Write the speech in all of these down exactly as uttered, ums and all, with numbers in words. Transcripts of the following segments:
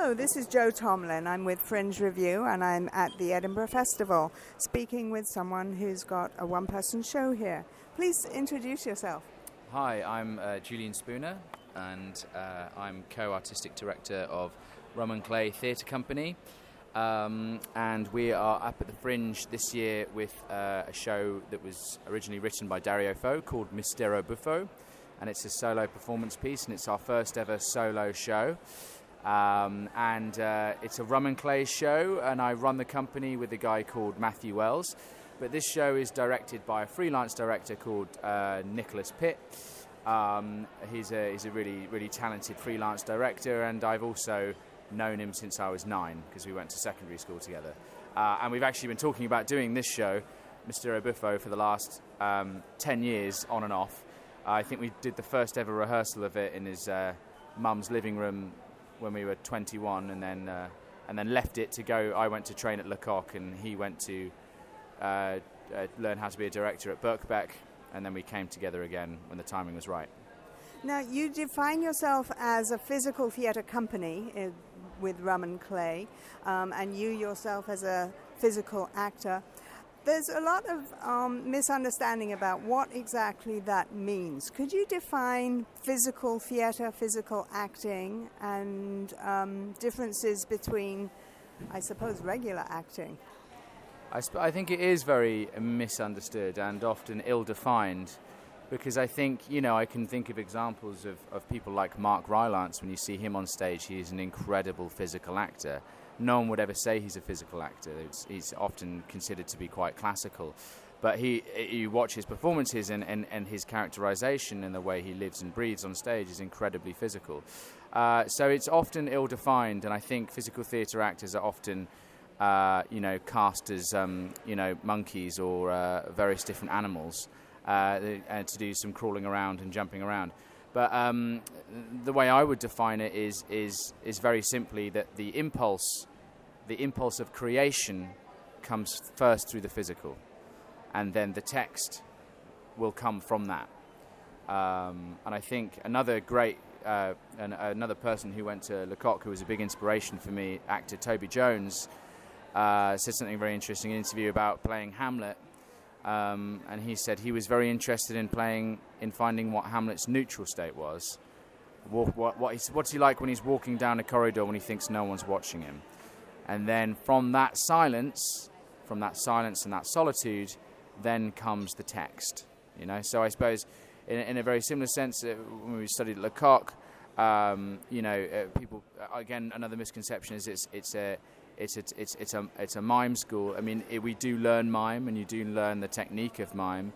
Hello, this is Jo Tomlin. I'm with Fringe Review and I'm at the Edinburgh Festival speaking with someone who's got a one-person show here. Please introduce yourself. Hi, I'm uh, Julian Spooner and uh, I'm co-artistic director of Rum and Clay Theatre Company. Um, and we are up at the Fringe this year with uh, a show that was originally written by Dario Fo called Mistero Buffo, and it's a solo performance piece, and it's our first ever solo show. Um, and uh, it's a Rum and Clay show, and I run the company with a guy called Matthew Wells. But this show is directed by a freelance director called uh, Nicholas Pitt. Um, he's a he's a really really talented freelance director, and I've also known him since I was nine because we went to secondary school together. Uh, and we've actually been talking about doing this show, Mistero Buffo, for the last um, ten years on and off. Uh, I think we did the first ever rehearsal of it in his uh, mum's living room when we were twenty-one, and then uh, and then left it to go. I went to train at Lecoq, and he went to uh, uh, learn how to be a director at Birkbeck, and then we came together again when the timing was right. Now, you define yourself as a physical theatre company uh, with Rum and Clay, um, and you yourself as a physical actor. There's a lot of um, misunderstanding about what exactly that means. Could you define physical theatre, physical acting, and um, differences between, I suppose, regular acting? I, sp- I think it is very misunderstood and often ill-defined, because I think, you know, I can think of examples of, of people like Mark Rylance. When you see him on stage, he is an incredible physical actor. No one would ever say he's a physical actor. It's, he's often considered to be quite classical. But he, you watch his performances and, and, and his characterization and the way he lives and breathes on stage is incredibly physical. Uh, so it's often ill-defined, and I think physical theatre actors are often, uh, you know, cast as, um, you know, monkeys or uh, various different animals. Uh, and to do some crawling around and jumping around. But um, the way I would define it is is is very simply that the impulse, the impulse of creation comes first through the physical, and then the text will come from that. Um, and I think another great, uh, an, another person who went to Lecoq, who was a big inspiration for me, actor Toby Jones, uh, said something very interesting in an interview about playing Hamlet. Um, and he said he was very interested in playing, in finding what Hamlet's neutral state was. What, what, what he's, what's he like when he's walking down a corridor when he thinks no one's watching him? And then from that silence, from that silence and that solitude, then comes the text. You know, so I suppose in, in a very similar sense, uh, when we studied at Lecoq, um, you know, uh, people uh, again another misconception is it's it's a It's a, it's it's a it's a mime school. I mean, it, we do learn mime, and you do learn the technique of mime.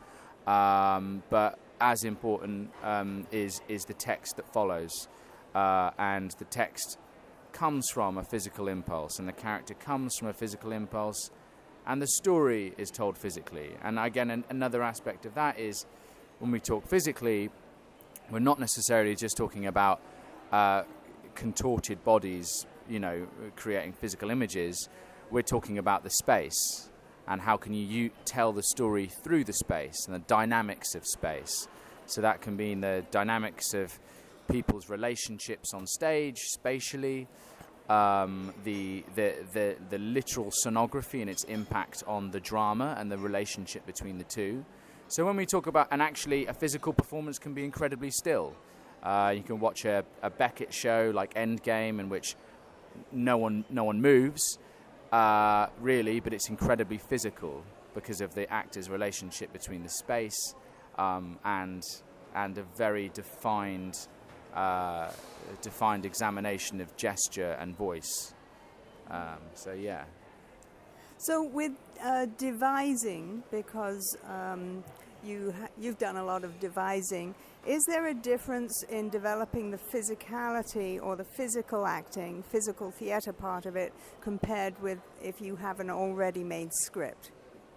Um, but as important um, is is the text that follows, uh, and the text comes from a physical impulse, and the character comes from a physical impulse, and the story is told physically. And again, an, another aspect of that is when we talk physically, we're not necessarily just talking about uh, contorted bodies, you know, creating physical images. We're talking about the space and how can you u- tell the story through the space and the dynamics of space. So that can be the dynamics of people's relationships on stage, spatially, um, the, the the the literal sonography and its impact on the drama and the relationship between the two. So when we talk about, and actually a physical performance can be incredibly still. Uh, you can watch a, a Beckett show like Endgame, in which no one no one moves uh, really, but it's incredibly physical because of the actor's relationship between the space um, and and a very defined uh, defined examination of gesture and voice. Um, so yeah. So with uh, devising, because um, you ha- you've done a lot of devising, is there a difference in developing the physicality or the physical acting, physical theatre part of it, compared with if you have an already made script?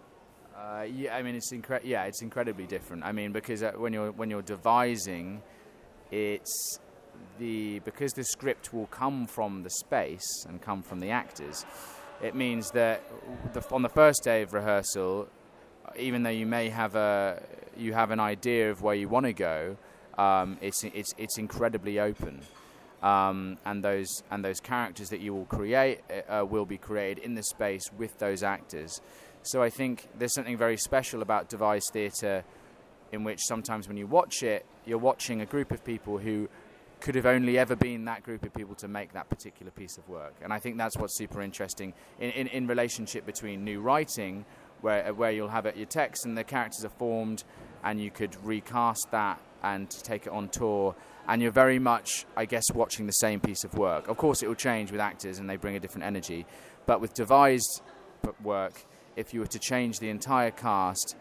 Uh, yeah, I mean it's incre- Yeah, it's incredibly different. I mean because uh, when you're when you're devising, it's the because the script will come from the space and come from the actors. It means that the, on the first day of rehearsal, even though you may have a you have an idea of where you want to go, um, it's it's it's incredibly open. Um, and those and those characters that you will create uh, will be created in the space with those actors. So I think there's something very special about devised theatre, in which sometimes when you watch it, you're watching a group of people who could have only ever been that group of people to make that particular piece of work. And I think that's what's super interesting in, in, in relationship between new writing, where where you'll have it, your text and the characters are formed, and you could recast that and take it on tour, and you're very much, I guess, watching the same piece of work. Of course, it will change with actors, and they bring a different energy. But with devised work, if you were to change the entire cast,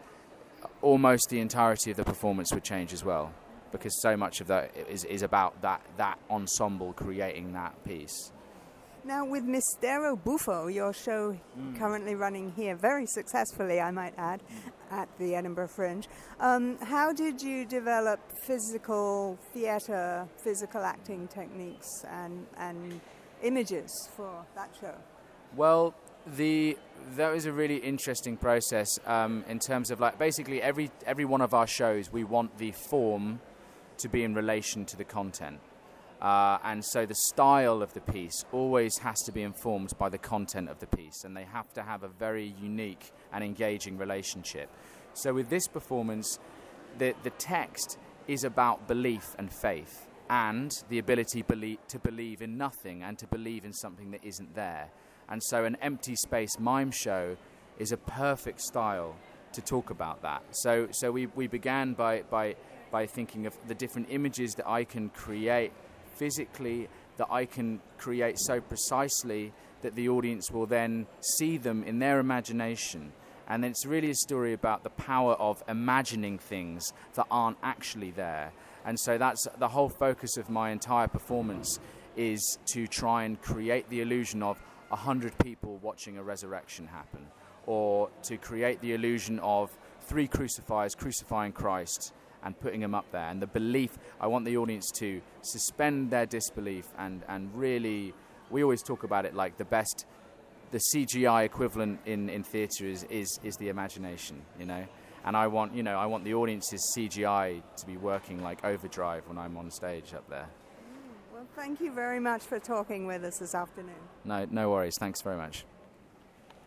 almost the entirety of the performance would change as well, because so much of that is, is about that, that ensemble creating that piece. Now, with Mistero Buffo, your show mm. currently running here very successfully, I might add, mm. at the Edinburgh Fringe, um, how did you develop physical theatre, physical acting techniques and, and images for that show? Well, the that was a really interesting process um, in terms of, like, basically every every one of our shows, we want the form to be in relation to the content. Uh, and so the style of the piece always has to be informed by the content of the piece, and they have to have a very unique and engaging relationship. So with this performance, the, the text is about belief and faith, and the ability belie- to believe in nothing and to believe in something that isn't there. And so an empty space mime show is a perfect style to talk about that. So so we, we began by, by by thinking of the different images that I can create physically, that I can create so precisely that the audience will then see them in their imagination. And it's really a story about the power of imagining things that aren't actually there. And so that's the whole focus of my entire performance, is to try and create the illusion of a hundred people watching a resurrection happen, or to create the illusion of three crucifiers crucifying Christ and putting him up there. And the belief, I want the audience to suspend their disbelief and, and really, we always talk about it like the best, the C G I equivalent in, in theatre is, is, is the imagination, you know? And I want, you know, I want the audience's C G I to be working like overdrive when I'm on stage up there. Well, thank you very much for talking with us this afternoon. No, no worries. Thanks very much.